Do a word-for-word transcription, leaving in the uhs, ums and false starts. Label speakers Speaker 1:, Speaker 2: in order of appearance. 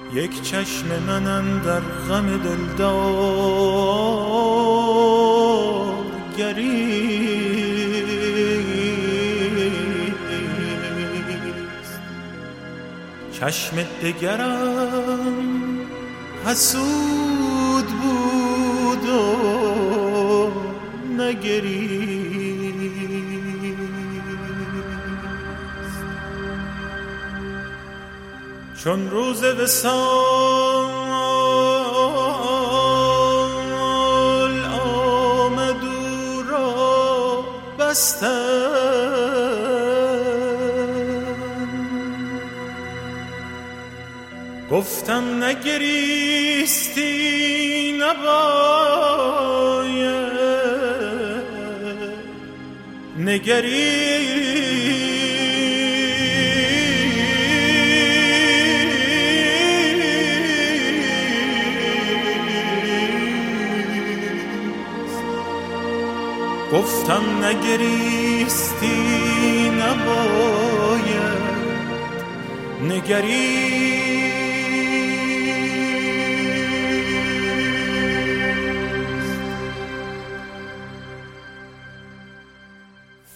Speaker 1: یک چشم من اندر غم دلدار گریست، چشم دگرم حسود بود و نگریست. چون روز وصال آمد او را بستن، گفتم نگریستی نباید نگریست. گفتم نگریستی نباید نگریست.